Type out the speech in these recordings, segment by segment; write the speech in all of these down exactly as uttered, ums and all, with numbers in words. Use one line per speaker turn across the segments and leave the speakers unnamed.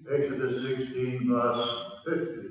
Exodus sixteen, verse fifty.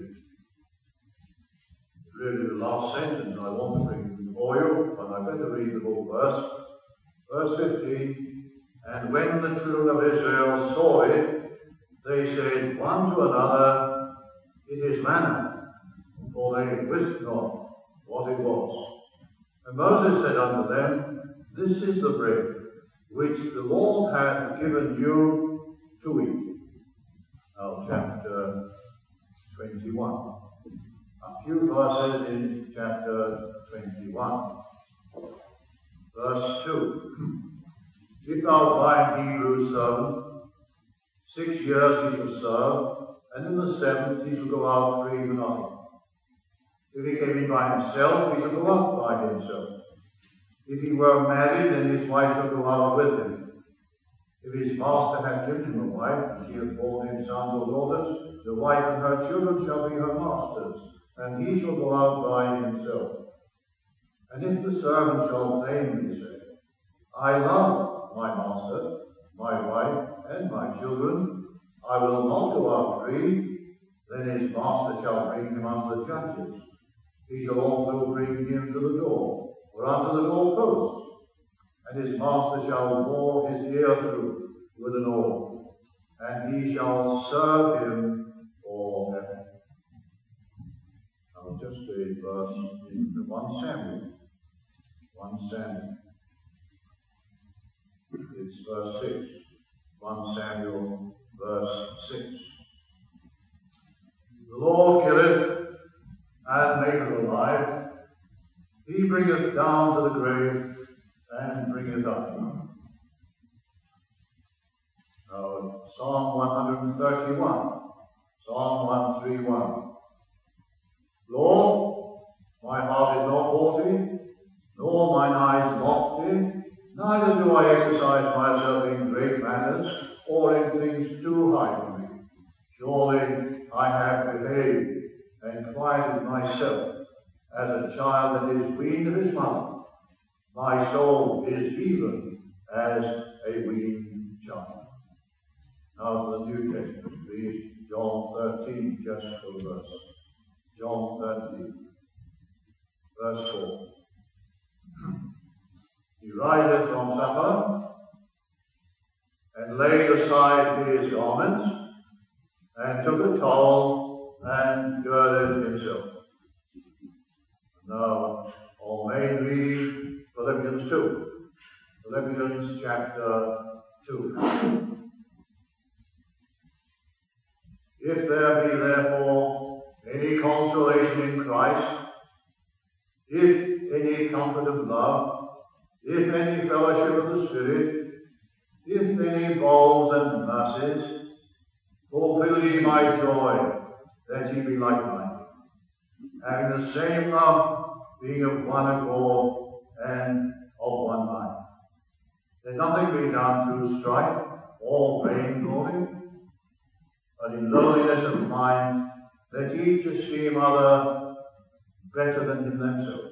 It's really the last sentence I want to bring before you, but I better read the whole verse. Verse fifteen, and when the children of Israel saw it, they said one to another, it is manna, for they wist not what it was. And Moses said unto them, this is the bread which the Lord hath given you to eat. Now, chapter twenty-one. A few verses in chapter twenty-one. Verse two. If thou find Hebrew servant, six years he shall serve, and in the seventh he shall go out free for nothing. If he came in by himself, he shall go out by himself. If he were married, then his wife shall go out with him. If his master hath given him a wife, and she hath borne him sons or daughters, the wife and her children shall be her master's, and he shall go out by himself. And if the servant shall plainly say, I love my master, my wife, and my children, I will not go out free, then his master shall bring him unto the judges. He shall also bring him to the door, or unto the doorpost, and his master shall bore his ear through with an awl, and he shall serve him forever. Now just a verse in the First Samuel. First Samuel. It's verse six. First Samuel, verse six. The Lord killeth and maketh alive. He bringeth down to the grave and bringeth up. Now, Psalm one thirty-one. Psalm one thirty-one. Lord, my heart is not haughty, nor mine eyes lofty, neither do I exercise myself in great matters, or in things too high for me. Surely I have behaved and quieted myself as a child that is weaned of his mother. My soul is even as a weaned child. Now for the New Testament, please, John thirteen, just for the verse. John thirteen, verse four. He riseth from supper, and laid aside his garments, and took a towel, and girded himself. Now, our main reading, Philippians two. Philippians chapter two. If there be therefore any consolation in Christ, if any comfort of love, if any fellowship of the Spirit, if any bowls and mercies, fulfill ye my joy, that ye be like-minded, having the same love, being of one accord and of one mind. Let nothing be done through strife or vainglory, but in lowliness of mind, let each esteem other better than in themselves.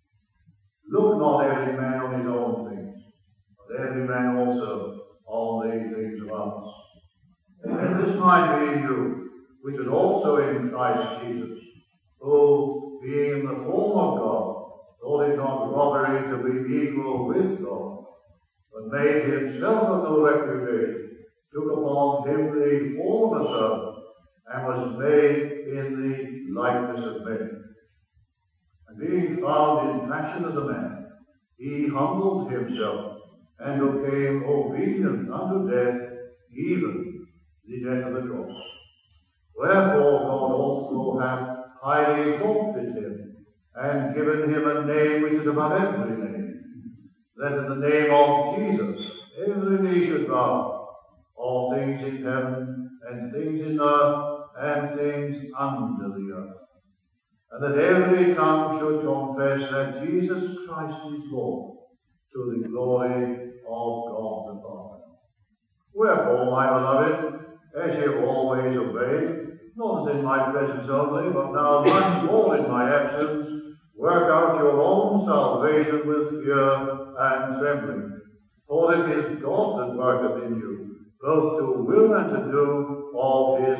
Look not every man on his own things, but every man also on the things of others. And this mind be in you, which is also in Christ Jesus, who, being in the form of God, thought it not robbery to be equal with God, but made himself of no reputation, took upon him the form of a servant, and was made in the likeness of men. And being found in fashion as a man, he humbled himself, and became obedient unto death, even the death of the cross. Wherefore God also hath highly exalted him, and given him a name which is above every name, that in the name of Jesus every knee should bow, all things in heaven, and things in earth, and things under the earth, and that every tongue should confess that Jesus Christ is Lord, to the glory of God the Father. Wherefore, my beloved, as ye have always obeyed, not as in my presence only, but now much more in my absence, work out your own salvation with fear and trembling. For it is God that worketh in you, both to will and to do of his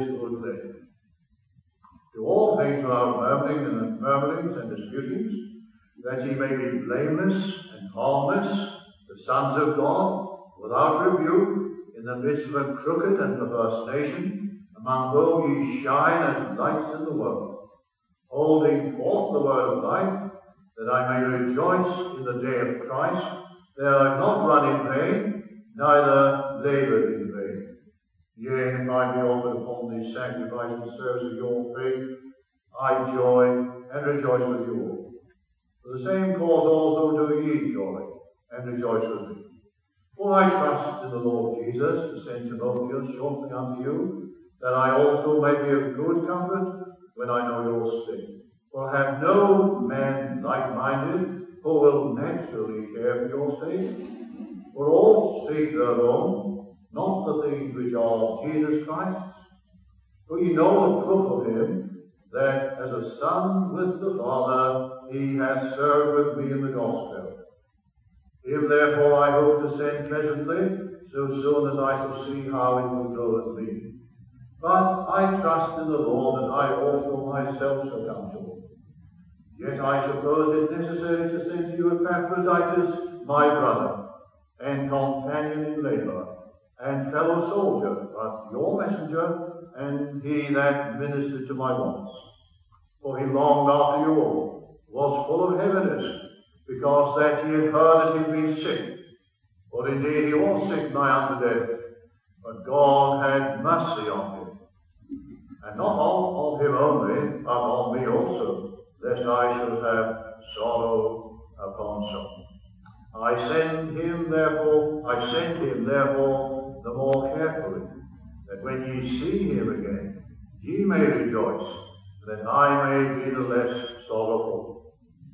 ye may be blameless and harmless, the sons of God, without rebuke, in the midst of a crooked and perverse nation, among whom ye shine as lights in the world, holding forth the word of life, that I may rejoice in the day of Christ, that I have not run in vain, neither labored in vain. Yea, and if I be offered upon the sacrifice and service of your faith, I joy and rejoice with you all. For the same cause also do ye joy and rejoice with me. For I trust in the Lord Jesus to send Timotheus shortly unto you, that I also may be of good comfort when I know your state. For I have no man like-minded who will naturally care for your sake. For all seek their own, not the things which are Jesus Christ's. For ye know the proof of him, that as a son with the Father he hath served with me in the gospel. Him therefore I hope to send presently, so soon as I shall see how it will go with me. But I trust in the Lord that I also myself shall come short. Yet I suppose it necessary to send to you Epaphroditus, my brother, and companion in labor, and fellow soldier, but your messenger, and he that ministered to my wants. For he longed after you all, was full of heaviness, because that he had heard that he had been sick. For indeed he was sick nigh unto death, but God had mercy on him. And not on, on him only, but on me also, lest I should have sorrow upon sorrow. I send him therefore, I send him therefore the more carefully, that when ye see him again, ye may rejoice, that I may be the less sorrowful.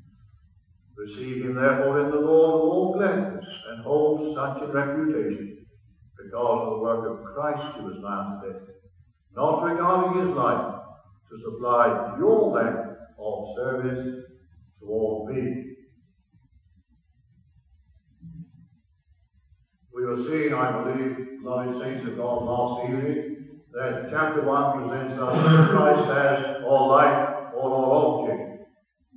Receive him therefore in the Lord with all gladness, and hold such in reputation, because of the work of Christ he was bound to death, not regarding his life, to supply your lack of service toward me. We were seeing, I believe, beloved saints of God, last evening, that chapter one presents us Christ as all life, all our object.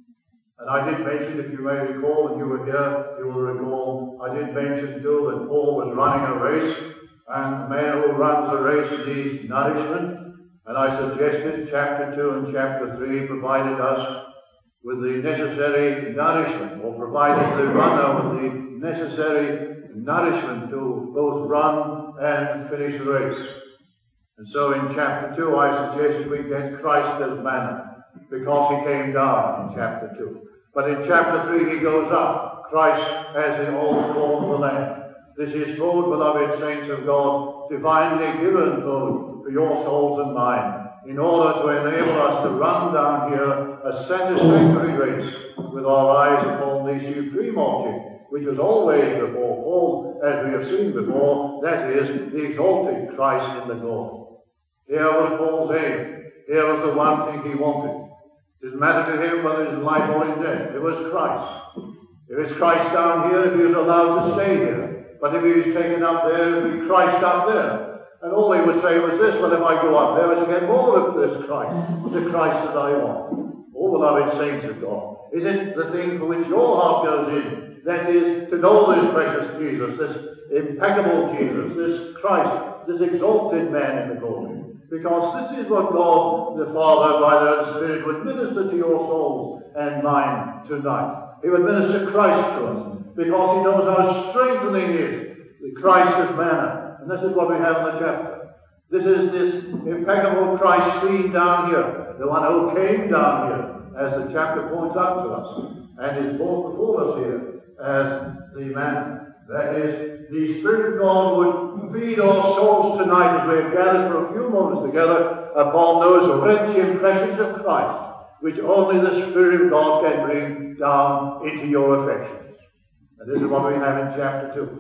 And I did mention, if you may recall, when you were here, you will recall, I did mention too that Paul was running a race, and the man who runs a race needs nourishment. And I suggested chapter two and chapter three provided us with the necessary nourishment, or provided the runner with the necessary nourishment to both run and finish the race. And so in chapter two I suggested we get Christ as manna, because he came down in chapter two. But in chapter three he goes up, Christ as in all form of the Lamb. This is food, beloved saints of God, divinely given food for your souls and mine, in order to enable us to run down here a satisfactory race with our eyes upon the supreme object, which was always before Paul, as we have seen before, that is, the exalted Christ in the glory. Here was Paul's aim. Here was the one thing he wanted. It didn't matter to him whether it was life or in death. It was Christ. If it's Christ down here, if he was allowed to stay here. But if he was taken up there, it would be Christ up there. And all he would say was this: well, if I go up there, let's get more of this Christ, the Christ that I want. Oh, beloved saints of God, is it the thing for which your heart goes in? That is, to know this precious Jesus, this impeccable Jesus, this Christ, this exalted man in the glory. Because this is what God the Father, by the Spirit, would minister to your souls and mine tonight. He would minister Christ to us, because he knows how strengthening is the Christ of manna. And this is what we have in the chapter. This is this impeccable Christ seen down here, the one who came down here, as the chapter points out to us, and is brought before us here as the manna. That is, the Spirit of God would feed our souls tonight as we have gathered for a few moments together upon those rich impressions of Christ, which only the Spirit of God can bring down into your affections. And this is what we have in chapter two.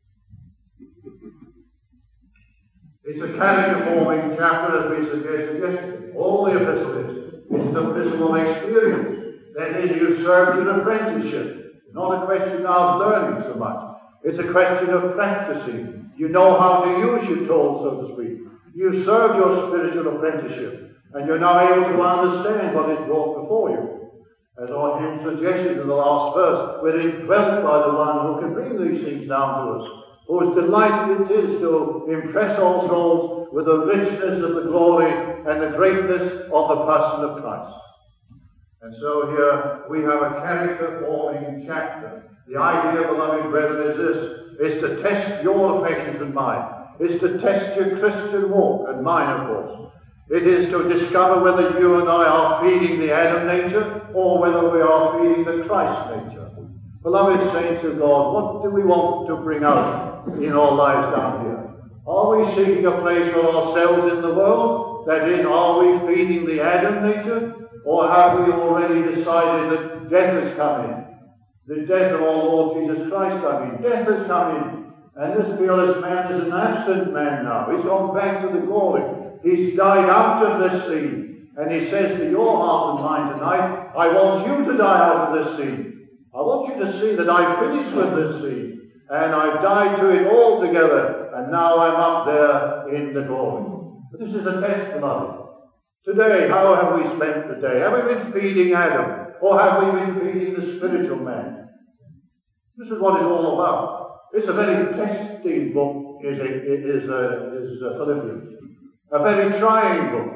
It's a character-forming chapter, as we suggested yesterday. All the epistle is. It's an epistle of experience. That is, you served an apprenticeship. It's not a question now of learning so much. It's a question of practicing. You know how to use your tools, so to speak. You served your spiritual apprenticeship, and you're now able to understand what is brought before you. As our hymn suggested in the last verse, we're indwelt by the one who can bring these things down to us, whose delight it is to impress our souls with the richness of the glory and the greatness of the person of Christ. And so here we have a character-forming chapter. The idea, beloved brethren, is this, is to test your affections and mine. It's to test your Christian walk, and mine, of course. It is to discover whether you and I are feeding the Adam nature or whether we are feeding the Christ nature. Beloved saints of God, what do we want to bring out in our lives down here? Are we seeking a place for ourselves in the world? That is, are we feeding the Adam nature? Or have we already decided that death is coming? The death of our Lord Jesus Christ coming. Death is coming. And this fearless man is an absent man now. He's gone back to the glory. He's died out of this scene. And he says to your heart and mind tonight, I want you to die out of this scene. I want you to see that I've finished with this scene. And I've died to it altogether. And now I'm up there in the glory. But this is a test, beloved. Today, how have we spent the day? Have we been feeding Adam? Or have we been feeding the spiritual man? This is what it's all about. It's a very testing book, is, it, it is, uh, is uh, Philippians. A very trying book.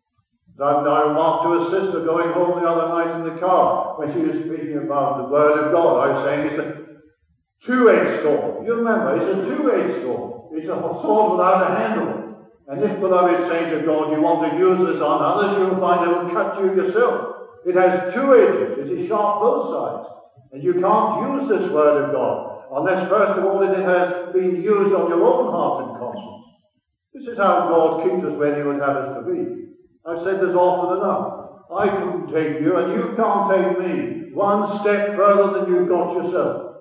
I, I remarked to a sister going home the other night in the car when she was speaking about the Word of God. I was saying it's a two-edged sword. You remember, it's a two-edged sword. It's a sword without a handle. And if, beloved saints of God, you want to use this on others, you'll find it will cut you yourself. It has two edges. It is sharp both sides. And you can't use this Word of God unless, first of all, it has been used on your own heart and conscience. This is how God keeps us where He would have us to be. I've said this often enough. I couldn't take you, and you can't take me one step further than you've got yourself.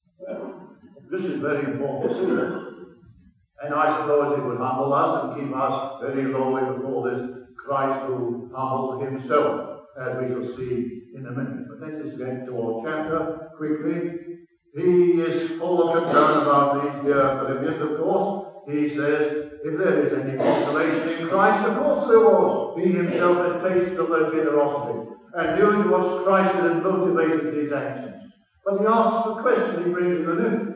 This is very important to see this. And I suppose it would humble us and keep us very lowly before this Christ who humbled Himself, as we shall see in a minute. But let's just get to our chapter quickly. He is full of concern about these dear Philippians, of course. He says, if there is any consolation in Christ, of course there was. He Himself had tasted of their generosity and knew it was Christ that had motivated His actions. But he asks the question, he brings it in.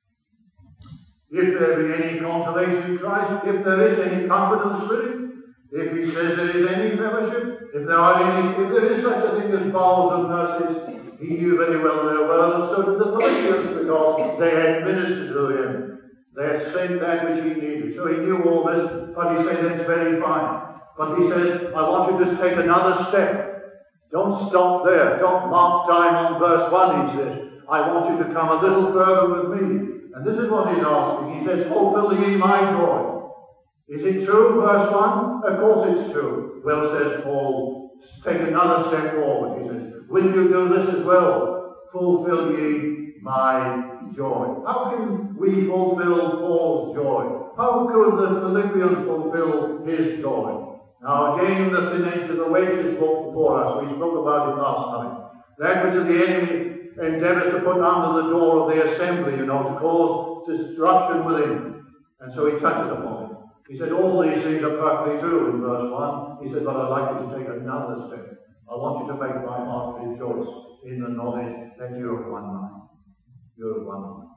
If there be any consolation in Christ, if there is any comfort of the Spirit, if he says there is any fellowship, if there are any, if there is such a thing as bowels and mercies, he knew very well their word, and so did the Philippians, because they had ministered to him. They had sent that which he needed. So he knew all this, but he said that's very fine. But he says, I want you to take another step. Don't stop there. Don't mark time on verse one, he says. I want you to come a little further with me. And this is what he's asking. He says, fulfill ye my joy. Is it true, verse one? Of course it's true. Well, says Paul, take another step forward. He says, will you do this as well? Fulfill ye my joy. How can we fulfill Paul's joy? How could the Philippians fulfill his joy? Now again, the thin edge of the wedge is before us. We spoke about it last night. That which the enemy endeavors to put under the door of the assembly, you know, to cause destruction within. And so he touches upon it. He said, all these things are perfectly true in verse one. He said, but I'd like you to take another step. I want you to make my heart rejoice in the knowledge that you're of one mind. You're of one mind.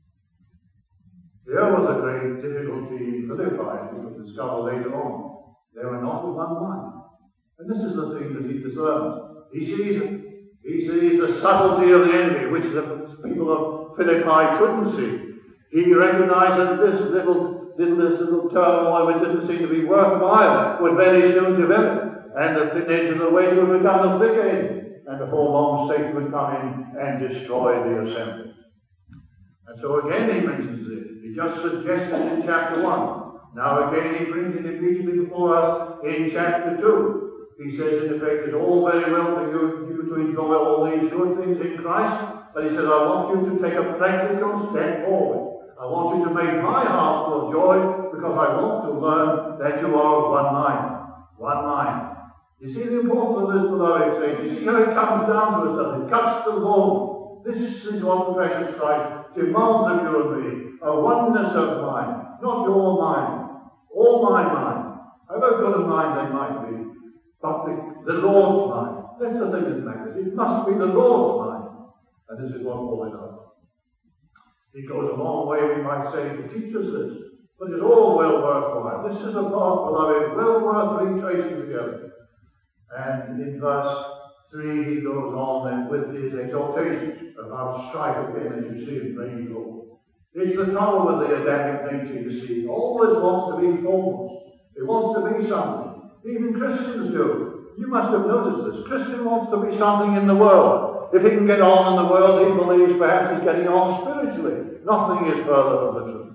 There was a great difficulty in Philippi, as we will discover later on. They were not of one mind. And this is the thing that he discerns. He sees it. He sees the subtlety of the enemy, which the people of Philippi couldn't see. He recognized that this little, little, this little turmoil, which didn't seem to be worthwhile, would very soon develop. And the thin edge of the wedge would become the thick end. And before long, Satan would come in and destroy the assembly. And so again he mentions it. He just suggested it in chapter one. Now again he brings it immediately before us in chapter two. He says, in effect, it's all very well for you, you to enjoy all these good things in Christ, but he says, I want you to take a practical step forward. I want you to make my heart full of joy, because I want to learn that you are of one mind. One mind. You see the importance of this, beloved saints. You see how it comes down to us, it cuts to the bone. This is what the precious Christ demands of you and me. A oneness of mind, not your mind, all my mind. However good a mind they might be. But the, the Lord's mind, That's the thing that matters. It must be the Lord's mind. And this is what Paul is on. He goes a long way, we might say, to teach us this. But it's all well worthwhile. This is a thought, beloved, well worth retracing together. And in verse three, he goes on then with his exhortations about strife again, as you see in Praise Lord. It's the trouble with the Adamic nature, you see. It always wants to be foremost. It wants to be something. Even Christians do. You must have noticed this. Christian wants to be something in the world. If he can get on in the world, he believes perhaps he's getting on spiritually. Nothing is further from the truth.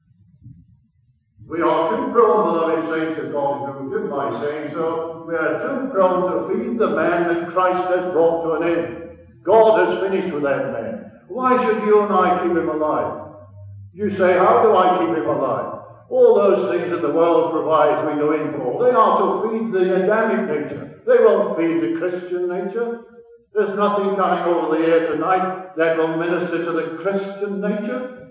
We are too prone, beloved saints of God, to forgive my saying so. We are too prone to feed the man that Christ has brought to an end. God has finished with that man. Why should you and I keep him alive? You say, how do I keep him alive? All those things that the world provides we go in for. They are to feed the Adamic nature. They won't feed the Christian nature. There's nothing coming over the air tonight that will minister to the Christian nature.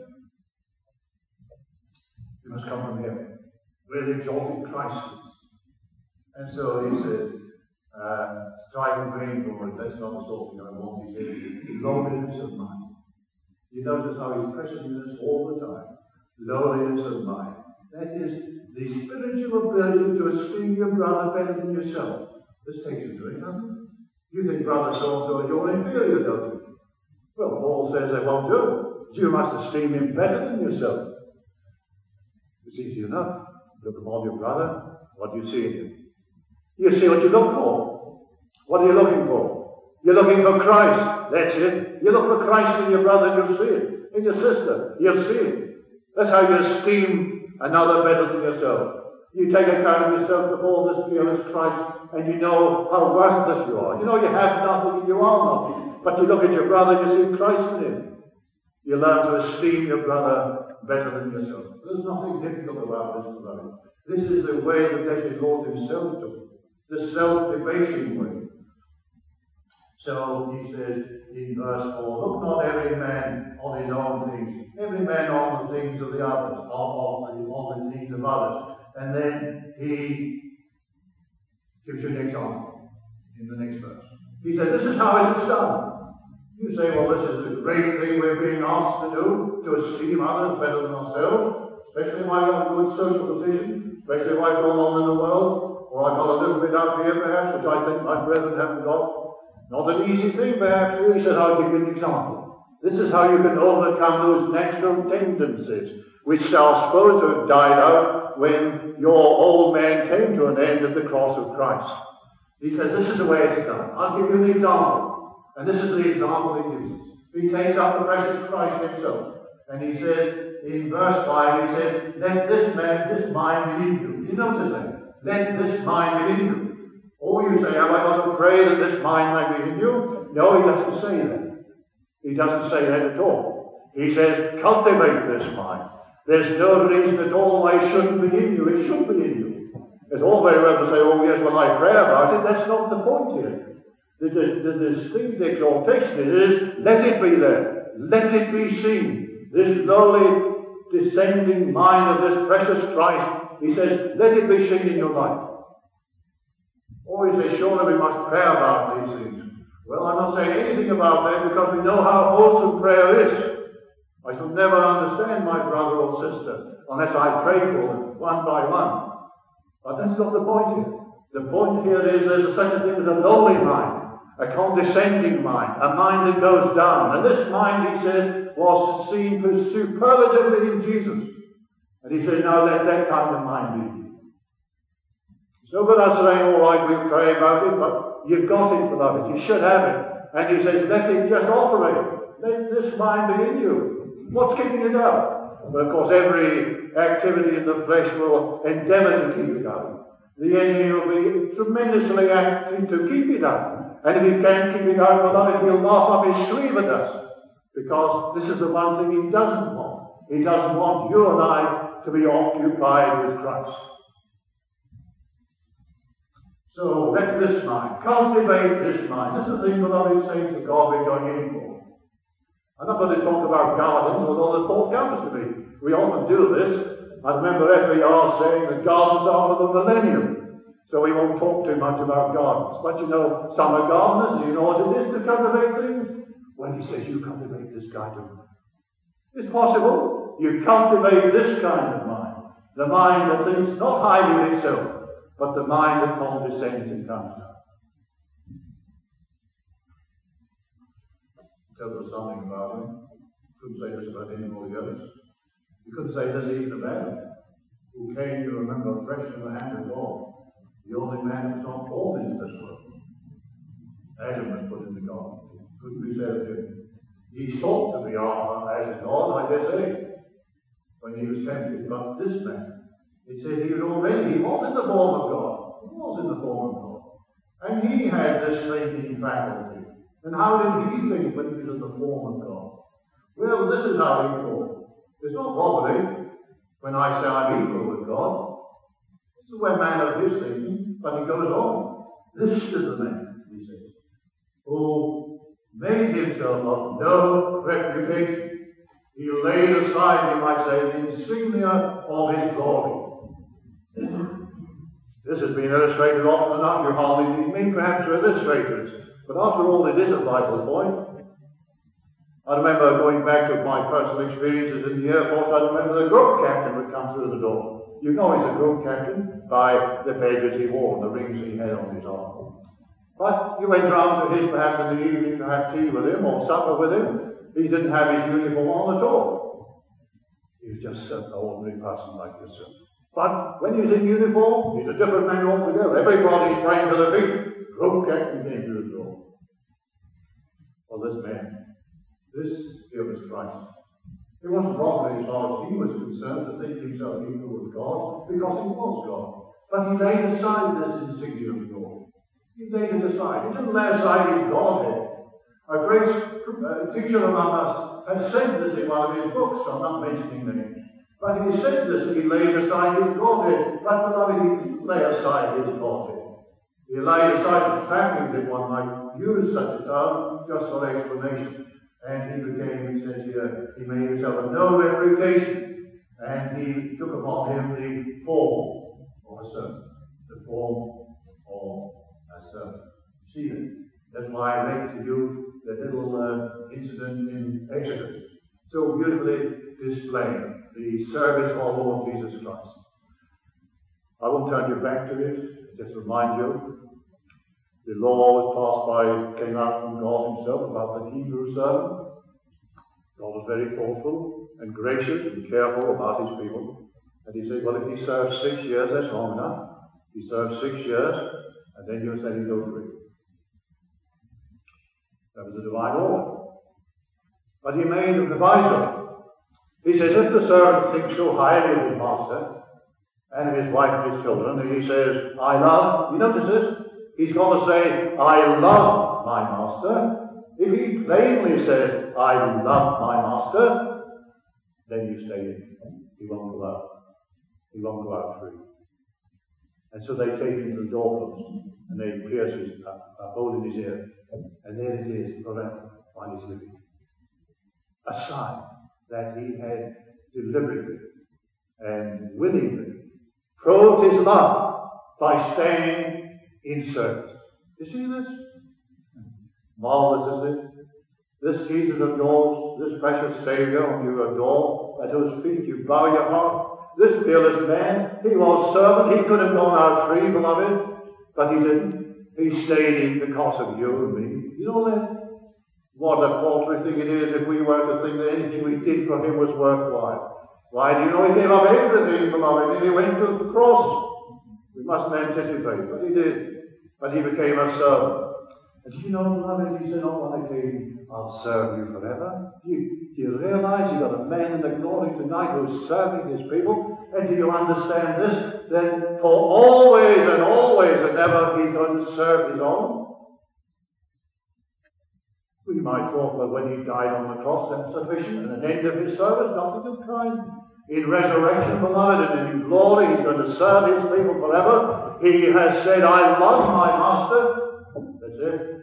It must come from heaven, where the exalted Christ is. And so he says, uh, strive and vain for it. That's not the sort of thing I want. He says, lowliness of mind. You notice how he's pressing this all the time. Lowliness of mind. That is the spiritual ability to esteem your brother better than yourself. This takes you to it, doesn't it? You think brother so-and-so is your inferior, don't you? Well, Paul says they won't do it. You must esteem him better than yourself. It's easy enough. Look upon your brother. What do you see in him? You see what you look for. What are you looking for? You're looking for Christ. That's it. You look for Christ in your brother, you'll see it. In your sister, you'll see it. That's how you esteem another better than yourself. You take account of yourself before this fearless Christ, and you know how worthless you are. You know you have nothing and you are nothing. But you look at your brother and you see Christ in him. You learn to esteem your brother better than yourself. There's nothing difficult about this, beloved. This is the way that the Lord himself took. The self-debasing way. So he says in verse four, look not every man on his own things, every man on the things of the others, on, on, on the things of others. And then he gives you an example in the next verse. He says, this is how it is done. You say, well, this is a great thing we're being asked to do, to esteem others better than ourselves, especially if I've got a good social position, especially if I've gone on in the world, or I've got a little bit out here perhaps, which I think my brethren haven't got. Not an easy thing perhaps. He says, I'll give you an example. This is how you can overcome those natural tendencies which are supposed to have died out when your old man came to an end at the cross of Christ. He says, this is the way it's done. I'll give you an example. And this is the example he gives us. He takes up the precious Christ himself. And he says, in verse five, he says, let this man, this mind be in you. You notice that? Let this mind be in you. Oh, you say, have I got to pray that this mind may be in you? No, he doesn't say that. He doesn't say that at all. He says, cultivate this mind. There's no reason at all why it shouldn't be in you. It should be in you. It's all very well to say, oh yes, well I pray about it. That's not the point here. The, the, the distinct exaltation is, let it be there. Let it be seen. This lowly descending mind of this precious Christ, he says, let it be seen in your life. Or he says, surely we must pray about these things. Well, I'm not saying anything about that because we know how wholesome prayer is. I shall never understand my brother or sister unless I pray for them one by one. But that's not the point here. The point here is there's such a thing as a lowly mind, a condescending mind, a mind that goes down. And this mind, he says, was seen superlatively in Jesus. And he says, now let that kind of mind be. It's no good us saying, all right, we'll pray about it, but you've got it, beloved. You should have it. And he says, let it just operate. Let this mind be in you. What's keeping it out? Well, of course, every activity in the flesh will endeavour to keep it out. The enemy will be tremendously active to keep it out. And if he can't keep it out, beloved, he'll laugh up his sleeve at us. Because this is the one thing he doesn't want. He doesn't want you and I to be occupied with Christ. So let this mind, cultivate this mind. This is the thing, beloved saints of God, we're going in for. I'm not going to talk about gardens, although the thought comes to me. We often do this. I remember F B R saying the gardens are for the millennium. So we won't talk too much about gardens. But you know, some are gardeners, and you know what it is to cultivate things? When he says, you cultivate this kind of mind. It's possible. You cultivate this kind of mind. The mind that thinks not highly of itself, but the mind that condescends and comes down. Tell us something about him. Couldn't say this about anybody else. You couldn't say this even about him, who came to remember fresh in the hand of God. The only man who was not born into this world. Adam was put in the garden. Couldn't be said of him. He sought to be as God, I dare say, when he was tempted. But this man, it said he was already, he was in the form of God. He was in the form of God. And he had this thinking faculty. And how did he think when he was in the form of God? Well, this is how he thought. It's not property when I say I'm equal with God. This is where man of his thinking, but he goes on. This is the man, he says, who made himself of no reputation. He laid aside, you might say, the insignia of his glory. This has been illustrated often enough. You hardly need me, perhaps, to illustrate this. But after all, it is a vital point. I remember going back to my personal experiences in the Air Force, I remember the group captain would come through the door. You know he's a group captain by the badges he wore and the rings he had on his arm. But you went round to his, perhaps in the evening, to have tea with him or supper with him. He didn't have his uniform on at all. He was just an ordinary person like yourself. But when he's in uniform, he's a different man altogether. Everybody sprang to their feet. Group captain came to the door. Well, this man, this here was Christ. It wasn't wrong as far as he was concerned to think himself equal with God, because he was God. But he laid aside this insignia of glory. He laid it aside. He didn't lay aside his Godhead. A great uh, teacher among us had said this in one of his books. I'm not mentioning names. But he said this, he laid aside his Godhead. But beloved, he didn't lay aside his Godhead. He laid aside the trappings, if one might use such a term, just for explanation. And he became, he says here, he made himself of no reputation. And he took upon him the form of a servant. The form of a servant. See that? That's why I read to you the little uh, incident in Exodus. So beautifully displaying the service of our Lord Jesus Christ. I won't turn you back to it. Just remind you, the law was passed by, came out from God himself about the Hebrew servant. God was very thoughtful and gracious and careful about his people. And he said, well, if he serves six years, that's long enough. He serves six years, and then you'll set him go free. That was the divine order. But he made a proviso. He says, if the servant thinks so highly of his master, and of his wife and his children, and he says, I love, you notice this? He's got to say, I love my master. If he plainly says, I love my master, then you stay in. He won't go out. He won't go out free. And so they take him to the doorpost, and they pierce his, a, a hole in his ear. And there it is, forever, while he's living. A sign that he had deliberately and willingly proved his love by staying in service. You see this? Marvelous, is it? This Jesus of yours, this precious Savior whom you adore, at whose feet you bow your heart, this fearless man, he was servant. He could have gone out free, beloved, but he didn't. He stayed in because of you and me. You know that? What a paltry thing it is if we were to think that anything we did for him was worthwhile. Why do you know he gave up everything, beloved, and he went to the cross? We mustn't anticipate, but he did. But he became a servant. And do you know, beloved, he said on one occasion, I'll serve you forever. Do you, do you realize you've got a man in the glory tonight who's serving his people? And do you understand this? Then for always and always and ever he's going to serve his own. We might thought, well, when he died on the cross, that's sufficient, and an end of his service, nothing of kind. In resurrection, beloved, and in glory, he's going to serve his people forever. He has said, I love my master. That's it.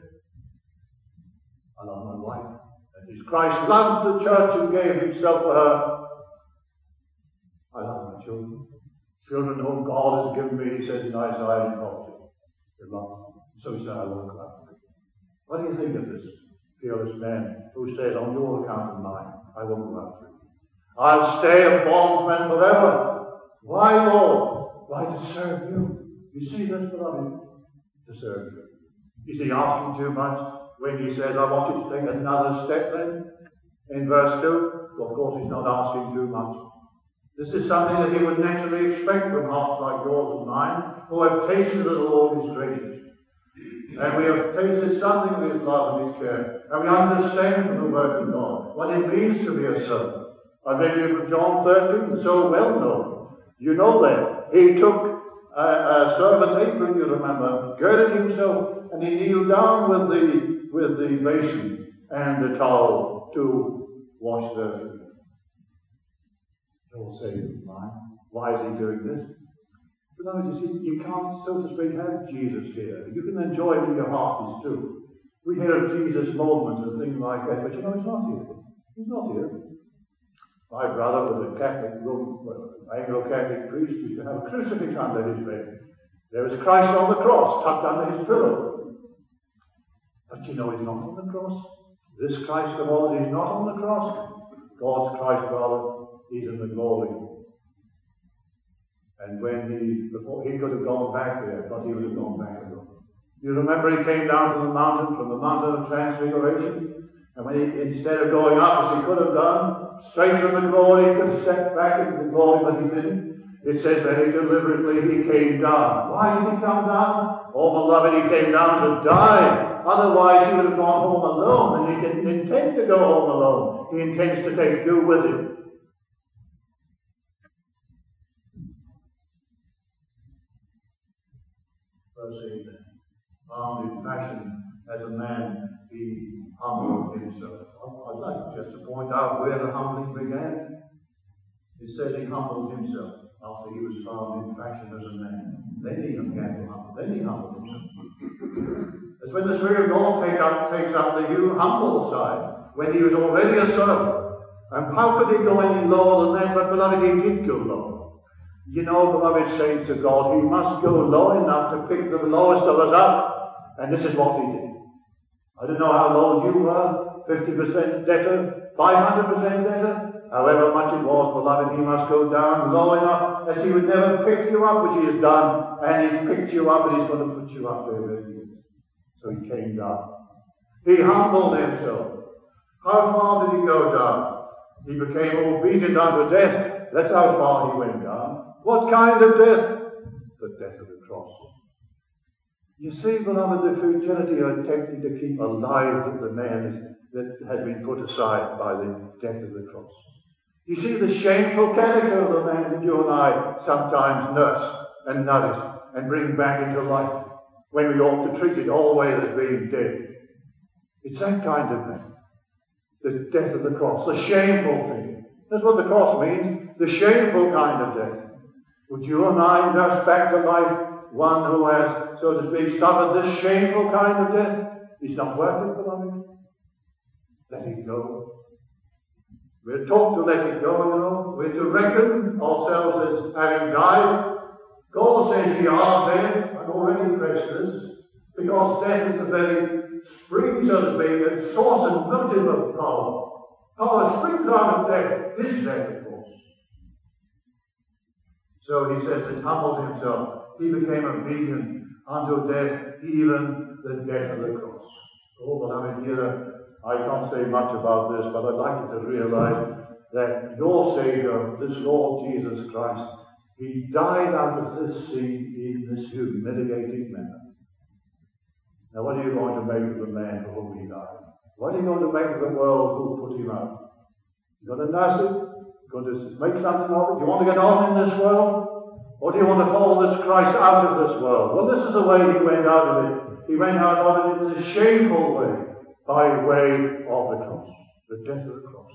I love my wife. And as Christ loved the church and gave himself for her, I love my children. children whom God has given me, he says in Isaiah prophecy. So he said, I won't go after you. What do you think of this fearless man who says, on your account and mine, I won't go after you? I'll stay a bondman forever. Why, Lord? Why, to serve you. You see this, beloved? To serve you. Is he asking too much when he says, I want you to take another step then? In verse two, well, of course he's not asking too much. This is something that he would naturally expect from hearts like yours and mine, who have tasted of the Lord his gracious. And we have tasted something of his love and his care. And we understand from the word of God what it means to be a servant. I read you from John thirteen, so well known. You know that. He took a, a servant's apron, you remember, girded himself, and he kneeled down with the, with the basin and the towel to wash their feet. You'll say, mine, why is he doing this? Beloved, you see, you can't, so to speak, have Jesus here. You can enjoy him in your heart, it's true. We hear of Jesus' moments and things like that, but you know, he's not here. He's not here. My brother was a Catholic, Anglo-Catholic priest, used to have a crucifix under his bed. There was Christ on the cross, tucked under his pillow. But you know, he's not on the cross. This Christ of old is not on the cross. God's Christ, brother, is in the glory. And when he, before he could have gone back there, but he would have gone back alone. You remember he came down from the mountain, from the mountain of transfiguration, and when he, instead of going up as he could have done, straight from the glory, he could have stepped back into the glory, but he didn't. It says very deliberately he came down. Why did he come down? Oh, beloved, he came down to die. Otherwise he would have gone home alone, and he didn't intend to go home alone. He intends to take you with him. Verse eight, found in fashion as a man, he humbled himself. I'd like just to point out where the humbling began. It says he humbled himself after he was found in fashion as a man. Then he began to humble. Then he humbled himself. That's when the Spirit of God take up, takes up the you humble side, when he was already a servant. And how could he go any lower than that? But beloved, he did go low. You know, beloved saints of God, he must go low enough to pick the lowest of us up. And this is what he did. I don't know how low you were, fifty percent debtor, five hundred percent debtor. However much it was, beloved, he must go down low enough that he would never pick you up, which he has done. And he's picked you up, and he's going to put you up there with you. So he came down. He humbled himself. How far did he go down? He became obedient unto death. That's how far he went down. What kind of death? The death of the cross. You see, beloved, the futility of attempting to keep alive the man that has been put aside by the death of the cross. You see the shameful character of the man that you and I sometimes nurse and nourish and bring back into life, when we ought to treat it always as being dead. It's that kind of man. The death of the cross, the shameful thing. That's what the cross means, the shameful kind of death. Would you and I nurse back to life one who has, so to speak, suffered this shameful kind of death? It's not worth it, beloved. Let it go. We're taught to let it go, you know. We're to reckon ourselves as having died. God says we are dead. I've already pressed this. Because death is the very spring, so to speak, and source and motive of power. Power springs out of death. This death, of course. So he says he humbled himself. He became obedient unto death, even the death of the cross. Oh, beloved, here I can't say much about this, but I'd like you to realize that your Savior, this Lord Jesus Christ, he died out of this scene in this humiliating manner. Now, what are you going to make of the man for whom he died? What are you going to make of the world who put him out? You're going to nurse it? You're going to make something of it? Do you want to get on in this world? Or do you want to follow this Christ out of this world? Well, this is the way he went out of it. He went out of it in a shameful way, by way of the cross, the death of the cross.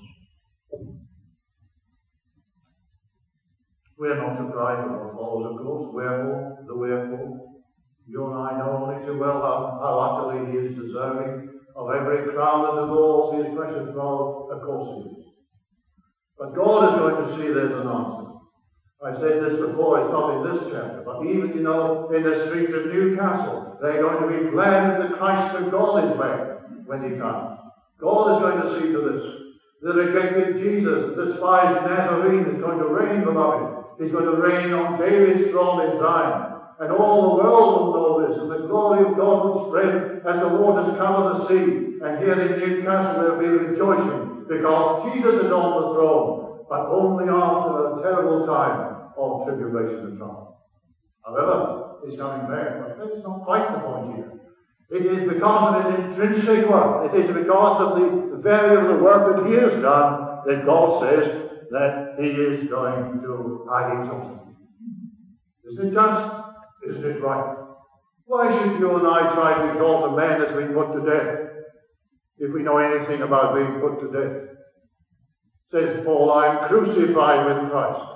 We're not surprised at what follows, of course. Wherefore, the wherefore. You and I know only too well how, how utterly he is deserving of every crown that adorns his precious blood. Of course he is. But God is going to see there's an answer. I've said this before, it's not in this chapter, but even, you know, in the streets of Newcastle, they're going to be glad that the Christ of God is back when he comes. God is going to see to this. The rejected Jesus, the despised Nazarene, is going to reign, beloved. He's going to reign on David's throne in Zion. And all the world will know this, and the glory of God will spread as the waters cover the sea. And here in Newcastle there will be rejoicing, because Jesus is on the throne, but only after a terrible time of tribulation and trial. However, he's coming back, but that's not quite the point here. It is because of his intrinsic work, it is because of the value of the work that he has done, that God says that he is going to hide himself. Isn't it just? Isn't it right? Why should you and I try to exalt a man that's been put to death, if we know anything about being put to death? Says Paul, I am crucified with Christ.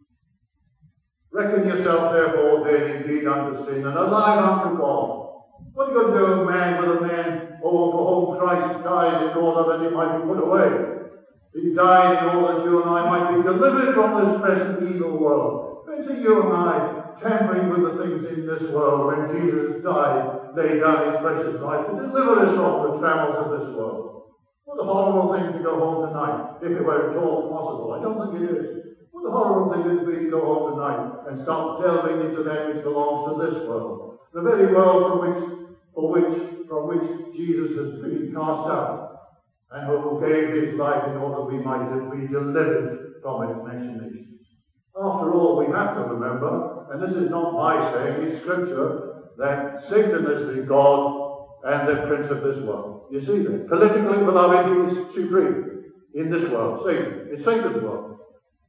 Reckon yourself therefore dead indeed unto sin, and alive unto God. What are you going to do with a man with a man, oh, for whom Christ died in order that he might be put away? He died in order that you and I might be delivered from this present evil world. Fancy you and I tampering with the things in this world when Jesus died, laid down his precious life to deliver us from the trammels of this world. What a horrible thing to go home tonight, if it were at all possible. I don't think it is. What a horrible thing it would be to go home tonight and start delving into that which belongs to this world. The very world from which, for which, from which Jesus has been cast out, and who gave his life in order we might be delivered from its machinations. After all, we have to remember, and this is not my saying, it's Scripture, that Satan is the God and the prince of this world. You see that? Politically, beloved, he is supreme in this world. Satan. It's Satan's world.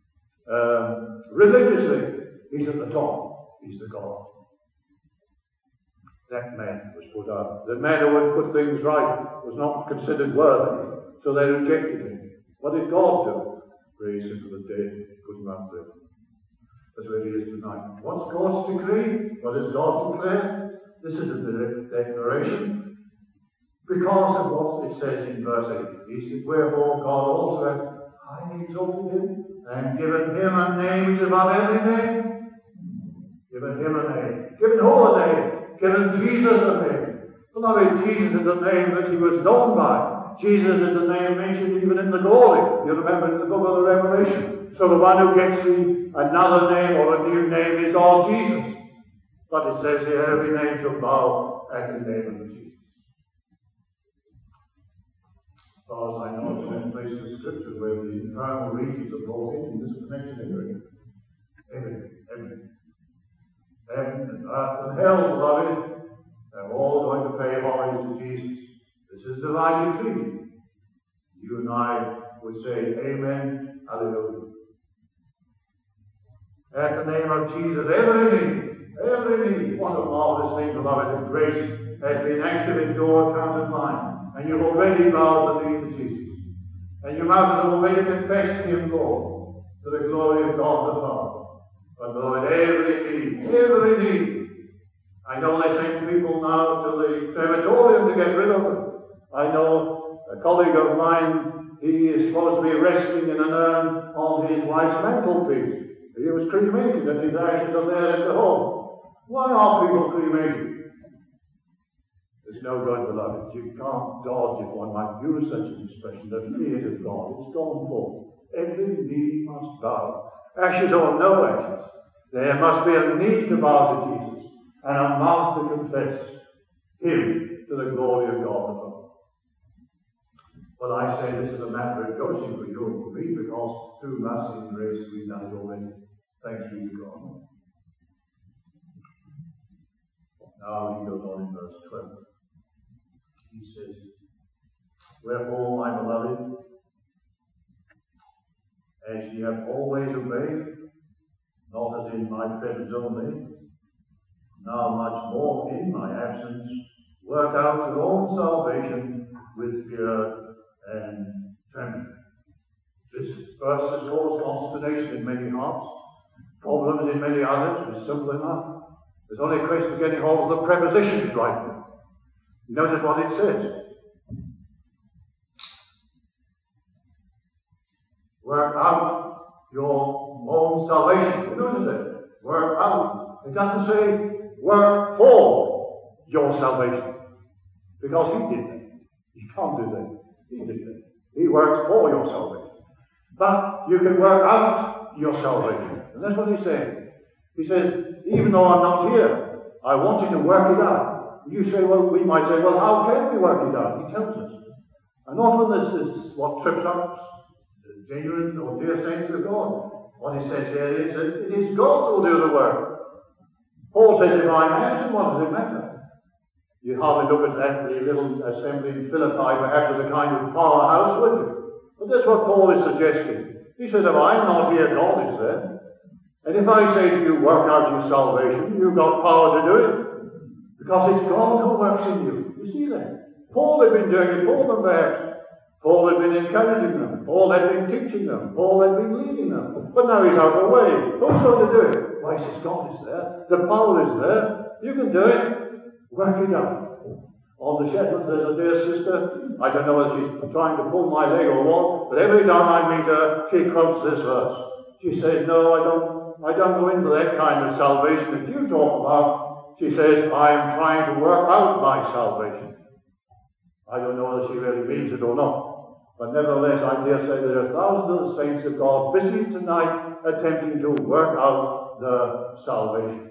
Uh, religiously, he's at the top. He's the God. That man was put up. The man who would put things right was not considered worthy, so they rejected him. What did God do? Raise him from the dead, put him up there. That's where he is tonight. What's God's decree? What has God declared? This is a declaration. Because of what it says in verse eight. He says, wherefore God also hath highly exalted him, and given him a name which is above every name. Given him a name. Given who a name? Given Jesus a name. Beloved, Jesus is a name that he was known by. Jesus is a name mentioned even in the glory. You remember in the book of the Revelation. So the one who gets the another name or a new name is all Jesus. But it says here, every name shall bow at the name of Jesus. As far as I know, it's one place in the Scriptures where the infernal regions are brought in in this connection area. Everything, everything. Heaven and earth and hell, beloved, they're all going to pay homage to Jesus. This is divine decree. You and I would say, Amen, Hallelujah. At the name of Jesus, every knee, every knee. What a marvelous thing, beloved, that grace has been active in your account and mine. And you've already bowed the knee to Jesus. And your mouth has already confessed him, Lord, to the glory of God the Father. But Lord, every knee, every knee. I know they send people now to the crematorium to get rid of them. I know a colleague of mine, he is supposed to be resting in an urn on his wife's mantelpiece. He was cremated and his ashes are there at the home. Why are people cremated? There's no God, beloved. You can't dodge, if one might use such an expression, the fear of God. It's gone forth. Every knee must bow. Ashes or no ashes. There must be a knee to bow to Jesus and a mouth to confess him to the glory of God the Father. Well, I say this is a matter of rejoicing for you and for me, because through mercy and grace we've done it already. Thanks be to God. Now he goes on in verse twelve. He says, wherefore, my beloved, as ye have always obeyed, not as in my presence only, now much more in my absence, work out your own salvation with fear and trembling. This verse has caused consternation in many hearts, problems in many others. It's simple enough. There's only a question of getting hold of the prepositions right now. Notice what it says. Work out your own salvation. You notice it? Work out. It doesn't say work for your salvation. Because he did that. You can't do that. He did that. He works for your salvation. But you can work out your salvation. And that's what he's saying. He says, even though I'm not here, I want you to work it out. You say, well, we might say, well, how can we work it out? He tells us. And often this is what trips up the genuine or dear saints of God. What he says here is that it is God who will do the work. Paul says, if I'm absent, what does it matter? You hardly look at that the little assembly in Philippi perhaps as a kind of powerhouse, would you? But that's what Paul is suggesting. He says, if I'm not here, God is there. And if I say to you, work out your salvation, you've got power to do it. Because it's God who works in you. You see that? Paul had been doing it for them perhaps. Paul had been encouraging them. Paul had been teaching them. Paul had been leading them. But now he's out of the way. Who's going to do it? Why, he says, God is there. The power is there. You can do it. Work it out. On the Shetlands, there's a dear sister. I don't know whether she's trying to pull my leg or what, but every time I meet her, she quotes this verse. She says, no, I don't, I don't go into that kind of salvation that you talk about. She says, I am trying to work out my salvation. I don't know whether she really means it or not. But nevertheless, I dare say there are thousands of the saints of God busy tonight attempting to work out the salvation.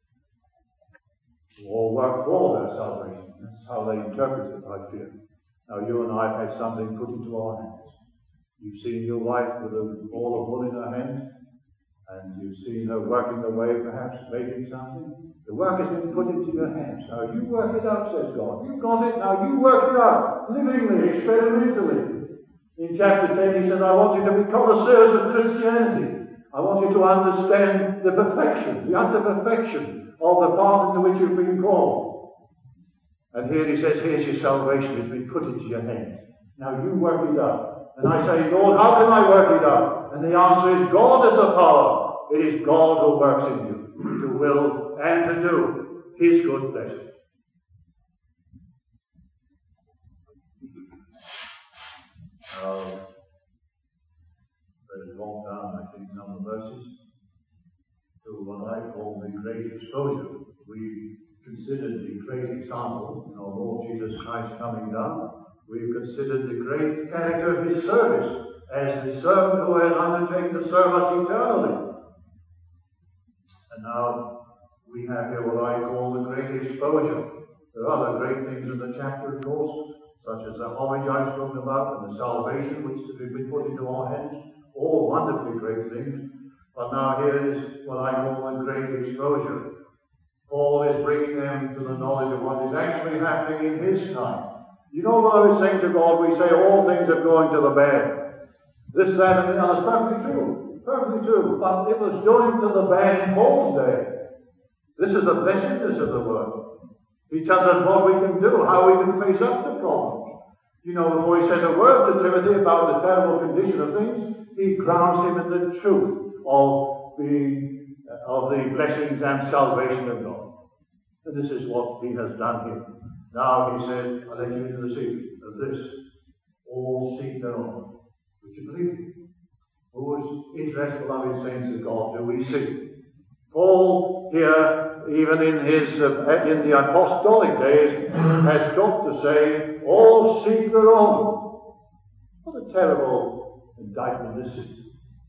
Or work for their salvation. That's how they interpret it, I fear. Now, you and I have had something put into our hands. You've seen your wife with a ball of wool in her hand, and you've seen her working away, perhaps making something. The work has been put into your hands. Now, you work it out, says God. You've got it, now you work it out, livingly, experimentally. In chapter ten, he says, I want you to be connoisseurs of Christianity. I want you to understand the perfection, the utter perfection of the path into which you've been called. And here he says, here's your salvation, it's been put into your hands. Now you work it out. And I say, Lord, how can I work it out? And the answer is, God is the power. It is God who works in you, to will and to do his good pleasure. Now, let's walk down, I think, some of the verses to what I call the great exposure. We considered the great example in our Lord Jesus Christ coming down. We've considered the great character of his service as the servant who has undertaken to serve us eternally. And now we have here what I call the great exposure. There are other great things in the chapter, of course, such as the homage I've spoken about and the salvation which has been put into our hands. All wonderfully great things. But now here is what I call the great exposure. Paul is bringing them to the knowledge of what is actually happening in his time. You know what I was saying to God? We say all things are going to the bad. This, that, and the other is perfectly true. Perfectly true. But it was going to the bad in Paul's day. This is the blessedness of the word. He tells us what we can do, how we can face up to problems. You know, before he said a word to Timothy about the terrible condition of things, he grounds him in the truth of the of the blessings and salvation of God. And this is what he has done here. Now he says, I'll let you into the secret of this. All seek their own. Would you believe it? Whose interest, beloved saints of God, do we seek? Paul here, even in his uh, in the apostolic days, has got to say, all seek their own. What a terrible indictment this is.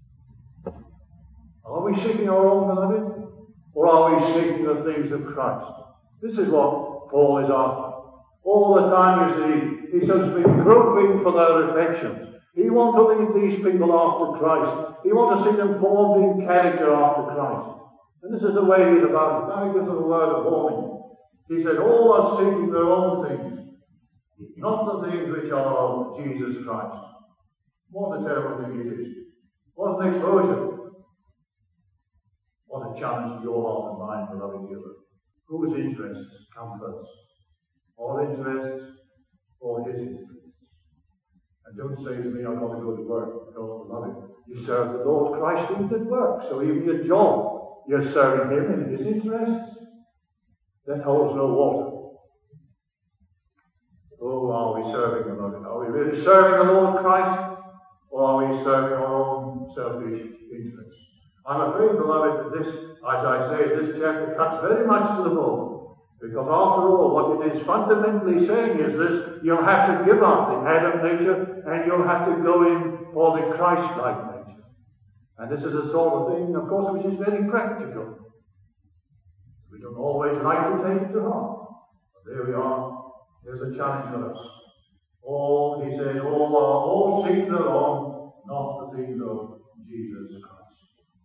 Are we seeking our own, beloved? Or are we seeking the things of Christ? This is what Paul is after. All the time, you see, he's just been groping for their affections. He wants to lead these people after Christ. He wants to see them formed in character after Christ. And this is the way he's about it. Now he gives them a word of warning. He said, all are seeking their own things, not the things which are of Jesus Christ. What a terrible thing it is. What an exposure. What a challenge to your heart and mind, beloved giver. Whose interests come first? Our interests or his interests? And don't say to me, I've got to go to work. Because, beloved, you serve the Lord Christ who did work. So even your job, you're serving him in his interests. That holds no water. Oh, are we serving the Lord? Are we really serving the Lord Christ? or are we serving our own selfish interests? I'm afraid, beloved, that this, as I say, this chapter cuts very much to the bone. Because after all, what it is fundamentally saying is this: you'll have to give up the Adam nature, and you'll have to go in for the Christ-like nature. And this is the sort of thing, of course, which is very practical. We don't always like to take it to heart. But there we are. There's a challenge for us. All, he says, all are, all things are wrong, not the things of Jesus Christ.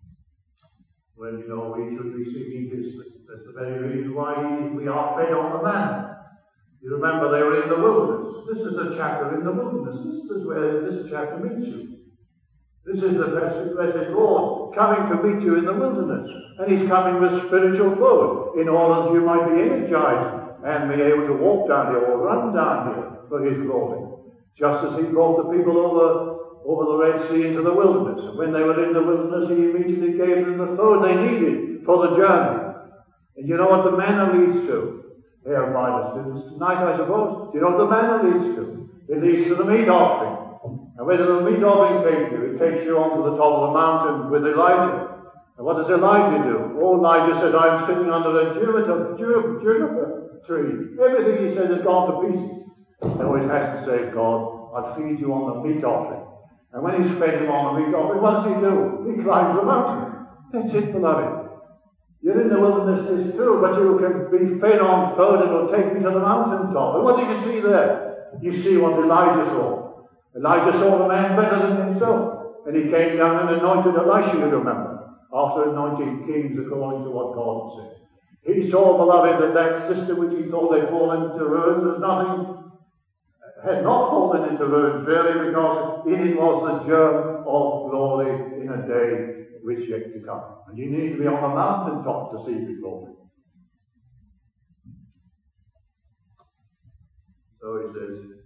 Well, you know, we should be seeking his. That's the very reason why we are fed on the manna. You remember they were in the wilderness. This is a chapter in the wilderness. This is where this chapter meets you. This is the blessed, blessed Lord coming to meet you in the wilderness. And he's coming with spiritual food in order that you might be energized and be able to walk down here or run down here for his glory. Just as he brought the people over, over the Red Sea into the wilderness. And when they were in the wilderness, he immediately gave them the food they needed for the journey. And you know what the manna leads to? Here, Bible students, tonight, I suppose. Do you know what the manna leads to? It leads to the meat offering. And where does the meat offering take you? It takes you onto the top of the mountain with Elijah. And what does Elijah do? Oh, Elijah said, I'm sitting under a juniper, juniper tree. Everything he said has gone to pieces. And always has to say, God, I'll feed you on the meat offering. And when he's fed him on the meat offering, what does he do? He climbs the mountain. That's it, beloved. You're in the wilderness, it's true, but you can be fed on food and it'll take you to the mountaintop. And what do you see there? You see what Elijah saw. Elijah saw the man better than himself. And he came down and anointed Elisha, you remember, after anointing kings according to what God had said. He saw, beloved, that that system which he thought had fallen into ruins was nothing, had not fallen into ruins, really, because in it was the germ of glory in a day which yet to come. And you need to be on the mountaintop to see the glory. So he says,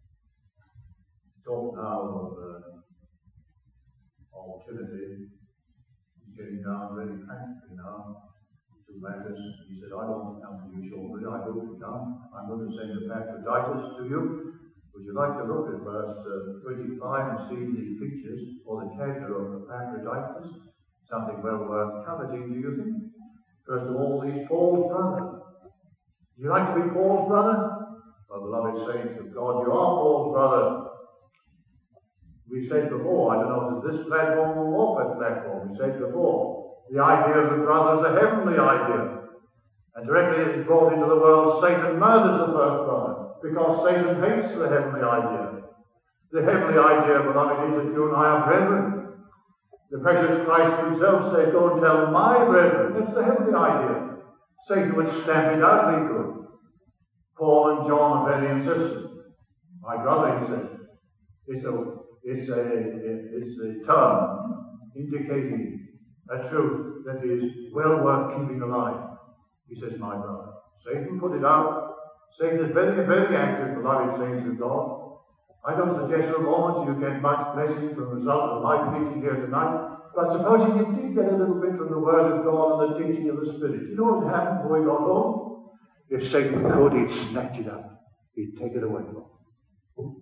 talk now of, uh, of Timothy. He's getting down very practically now to matters. He said, I don't come to you shortly. I hope to come. I'm going to send Epaphroditus to you. Would you like to look at verse uh, twenty-five and see the pictures or the character of Epaphroditus? Something well worth coveting, do you think? First of all, he's Paul's brother. Do you like to be Paul's brother? Well, beloved saints of God, you are Paul's brother. We said before, I don't know if it's this platform or that platform, we said before, the idea of the brother is a heavenly idea. And directly as it's brought into the world, Satan murders the first brother, because Satan hates the heavenly idea. The heavenly idea, beloved, is that you and I are brethren. The precious Christ himself said, go and tell my brethren. That's the heavenly idea. Satan would stamp it out if he could. Paul and John are very insistent. My brother, he says, it's a, it's a, it's a term indicating a truth that is well worth keeping alive. He says, my brother. Satan put it out. Satan is very, very active, beloved saints of God. I don't suggest for a moment you get much blessing from the result of my preaching here tonight, but supposing you did get a little bit from the Word of God and the teaching of the Spirit. You know what would happen before he got home? If Satan could, he'd snatch it up. He'd take it away from him.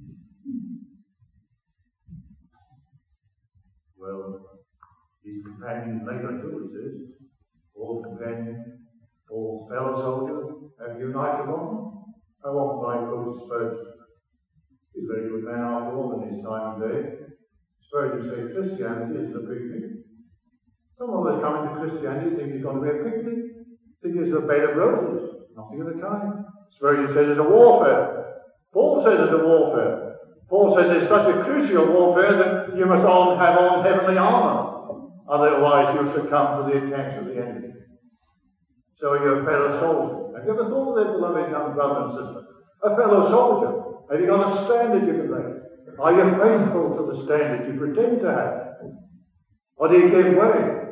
Well, his companion later too, it says, Paul's companion, Paul's fellow soldier, have you united on them? How often do I quote Spurgeon? He's a very good man after all in his time and day. Spurgeon said Christianity is a picnic. Some of us come into Christianity think it's going to be a picnic. Think it's a bed of roses. Nothing of the kind. Spurgeon says it's a warfare. Paul says it's a warfare. Paul says it's such a crucial warfare that you must all have on heavenly armor. Otherwise you'll succumb to the attacks of the enemy. So you're a fellow soldier. Have you ever thought of that, beloved young brother and sister? A fellow soldier. Have you got a standard you can make? Are you faithful to the standard you pretend to have? Or do you give way?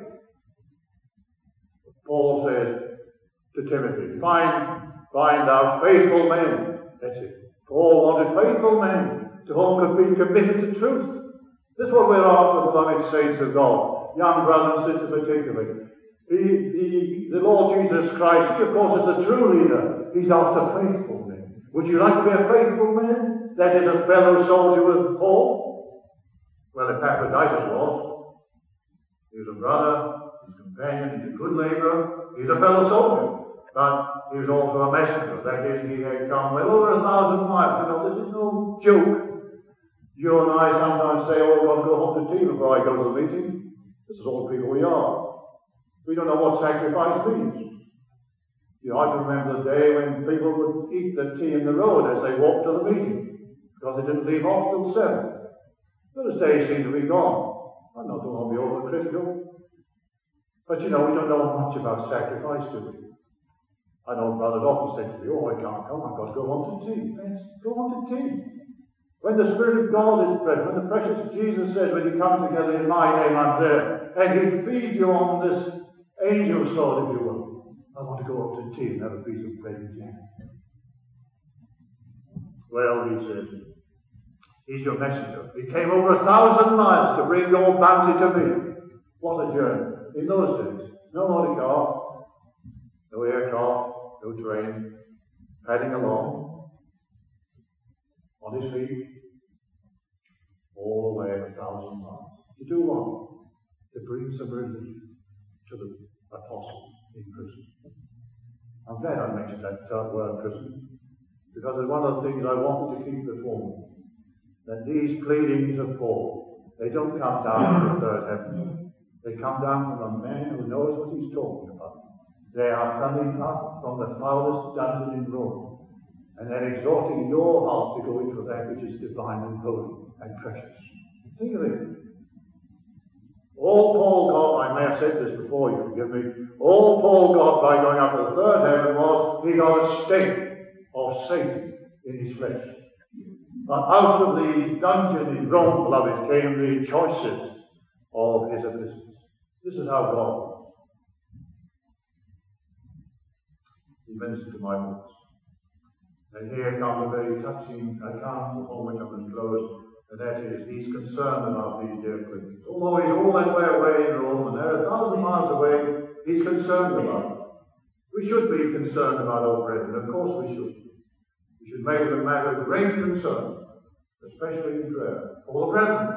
Paul says to Timothy, find, find out faithful men. That's it. Paul wanted faithful men to whom could be committed to truth. This is what we're after, beloved saints of God, young brothers and sisters particularly. The, the, the Lord Jesus Christ, he of course is the true leader. He's after faithful men. Would you like to be a faithful man? That is a fellow soldier with Paul. Well, Epaphroditus was. He was a brother, his companion, he's a good labourer, he's a fellow soldier, but he was also a messenger. That is, he had come well over a thousand miles. You know, this is no joke. You and I sometimes say, oh, I've got to go home to tea before I go to the meeting. This is all the people we are. We don't know what sacrifice means. You know, I can remember the day when people would eat the tea in the road as they walked to the meeting, because they didn't leave off till seven. Those days seem to be gone. I'm not going to be overcritical. But you know, we don't know much about sacrifice, do we? I know brothers often say to me, oh, I can't come, I've got to go on to tea. Let's go on to tea. When the Spirit of God is present, when the precious Jesus says, when you come together in my name, I'm there, and he feeds you on this angel's sword, if you will. I want to go up to tea and have a piece of bread and jam. Well, he says, he's your messenger. He came over a thousand miles to bring your bounty to me. What a journey. In those days, no motor car, no aircraft, no train, padding along, on his feet, all the way a thousand miles. To do what? To bring some relief to the apostles in prison. I'm glad I mentioned that word prison, because it's one of the things I wanted to keep before me. That these pleadings of Paul, they don't come down from the third heaven. They come down from a man who knows what he's talking about. They are coming up from the foulest dungeon in Rome, and they're exhorting your heart to go into that which is divine and holy and precious. Think of it. All Paul got, I may have said this before, you forgive me, all Paul got by going up to the third heaven was he got a state of Satan in his flesh. But out of the dungeon in Rome, beloved, came the choicest of his epistles. This is how God was. He ministered to my words. And here comes a very touching account upon which I must close, and that is, he's concerned about these dear Christians. Although he's all that way away in Rome, and they're a thousand miles away, he's concerned about it. We should be concerned about our brethren. Of course we should. We should make it a matter of great concern, especially in prayer, for the brethren.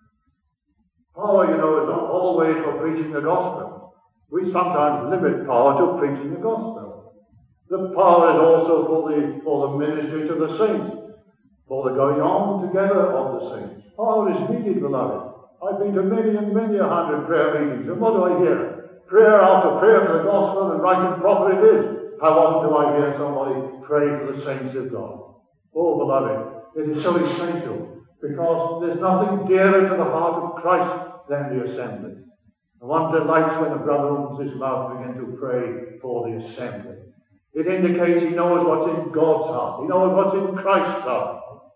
Power, you know, is not always for preaching the gospel. We sometimes limit power to preaching the gospel. The power is also for the for the ministry to the saints, for the going on together of the saints. Power is needed, beloved. I've been to many and many a hundred prayer meetings, and what do I hear? Prayer after prayer for the gospel, and right and proper it is. How often do I hear somebody pray for the saints of God? Oh, beloved, it is so essential, because there's nothing dearer to the heart of Christ than the assembly. And one delights when a brother opens his mouth and begins to pray for the assembly. It indicates he knows what's in God's heart. He knows what's in Christ's heart.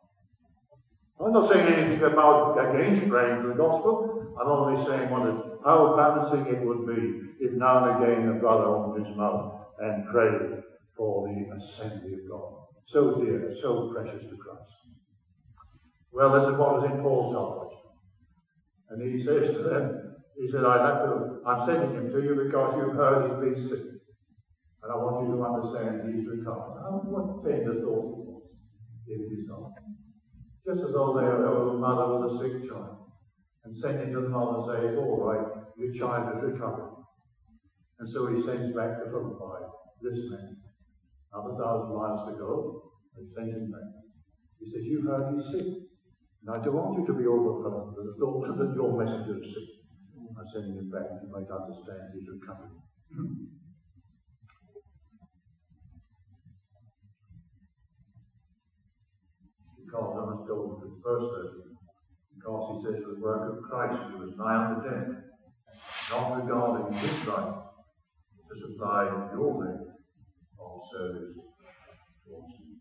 I'm not saying anything about against praying for the gospel. I'm only saying what is, how balancing it would be if now and again a brother opened his mouth and prayed for the assembly of God. So dear, so precious to Christ. Well, this is what was in Paul's heart. And he says to them, he said, I have to, I'm sending him to you because you've heard he's been sick. And I want you to understand he's recovered. Now, what tender thought it was in his heart. Just as though they were a mother with a sick child, and sending to the mother and say, it's all right, your child has recovered. And so he sends back to Philippi this man. Another thousand miles to go, they send him back. He says, you heard he's sick. And I don't want you to be overcome with the thought that your messenger is sick. I'm sending him back, you might understand he's recovered. Because I was told in verse thirteen, because he says the work of Christ he was nigh unto death, not regarding his right to supply your name of service towards you.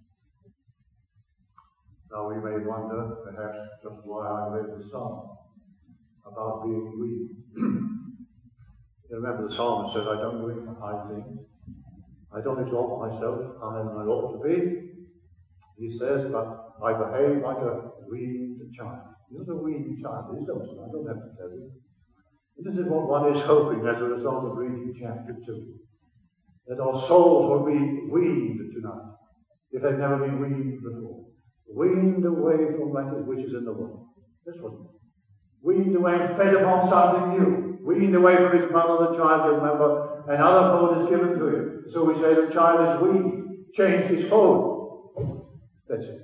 Now we may wonder, perhaps, just why I read the psalm about being weak. You remember the psalmist says, I don't do it for high things. I don't exalt myself higher than I ought to be. He says, but I behave like a weaned child. You know what a weaned child is, don't you? I don't have to tell you. This is what one is hoping as a result of reading chapter two. That our souls will be weaned tonight, if they've never been weaned before. Weaned away from that which is in the world. That's what it is. weaned away and fed upon something new. Weaned away from his mother, the child, you remember, and other food is given to him. So we say the child is weaned, changed his food. That's it.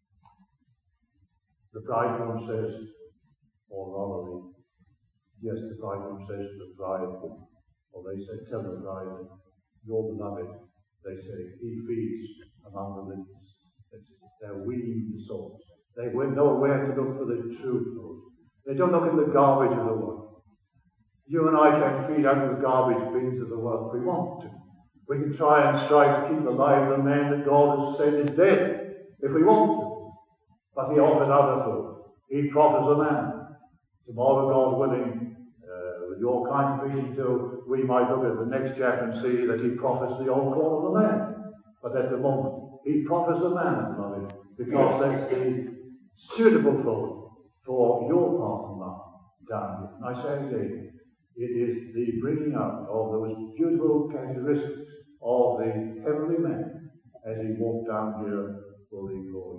The bridegroom says, or rather, yes, the bridegroom says to the bride, or they say, tell the bride, your beloved, they say, he feeds among the lilies. They're weeding the souls. They know where to look for the true food. They don't look in the garbage of the world. You and I can feed out of the garbage bins of the world if we want to. We can try and strive to keep alive the man that God has said is dead, if we want to. But he offers other food. He proffers a man. Tomorrow, God willing, uh, with your kind vision too, we might look at the next chapter and see that he proffers the old corn of the land. But at the moment, he proffers a man, beloved, because that's the suitable food for your part and mine down here. And I say again, it is the bringing up of those beautiful characteristics of the heavenly man as he walked down here for the glory